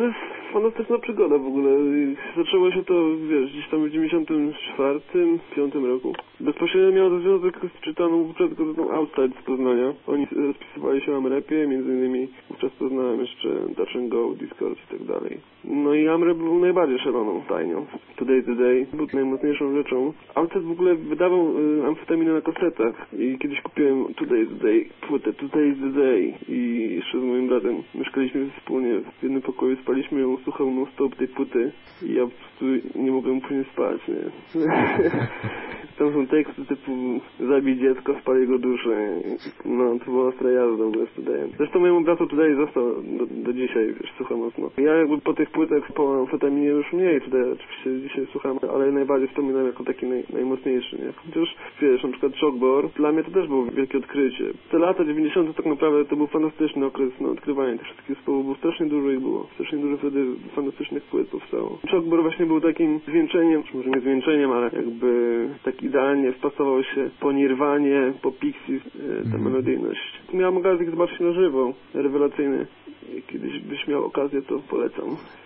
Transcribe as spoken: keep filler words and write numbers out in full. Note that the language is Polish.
to jest fantastyczna przygoda w ogóle. Zaczęło się to, wiesz, gdzieś tam w dziewięćdziesiątym czwartym, piątym roku. Bezpośrednio miało to związek z czytaną wówczas gazetą Outside z Poznania. Oni rozpisywali się o AmRapie, między innymi wówczas poznałem jeszcze Touch and Go, Discord i tak dalej. No i AmRap był najbardziej szaloną tajnią. Today Today był najmocniejszą rzeczą. Outside w ogóle wydawał y, amfetaminę na kasetach i kiedyś kupiłem Today Today, płytę Today Today i jeszcze z moim bratem mieszkaliśmy wspólnie w jednym pokoju, spaliśmy ją, słuchał non stop tej płyty i ja po prostu nie mogłem później spać, nie? Tam są teksty typu zabij dziecko, spal jego duszę. No, to była ostra jazda z Todayem. Zresztą mojemu bratu Today został do, do dzisiaj, wiesz, słucham mocno. Ja jakby po tych płytach po amfetaminie już mniej Today oczywiście dzisiaj słucham, ale najbardziej wspominam jako taki naj, najmocniejszy, nie? Chociaż, wiesz, na przykład Shockboard, dla mnie to też było wielkie odkrycie. Te lata dziewięćdziesiąte tak naprawdę to był fantastyczny okres na odkrywanie tych wszystkich zespołów, bo strasznie dużo ich było. Strasznie dużo wtedy fantastycznych płyt powstało. Shockboard właśnie był takim zwieńczeniem, może nie zwieńczeniem, ale jakby tak idealnie wpasował się po Nirwanie, po Pixies, ta mm. melodyjność. Miałem okazję zobaczyć na żywo, rewelacyjny. Kiedyś byś miał okazję, to polecam.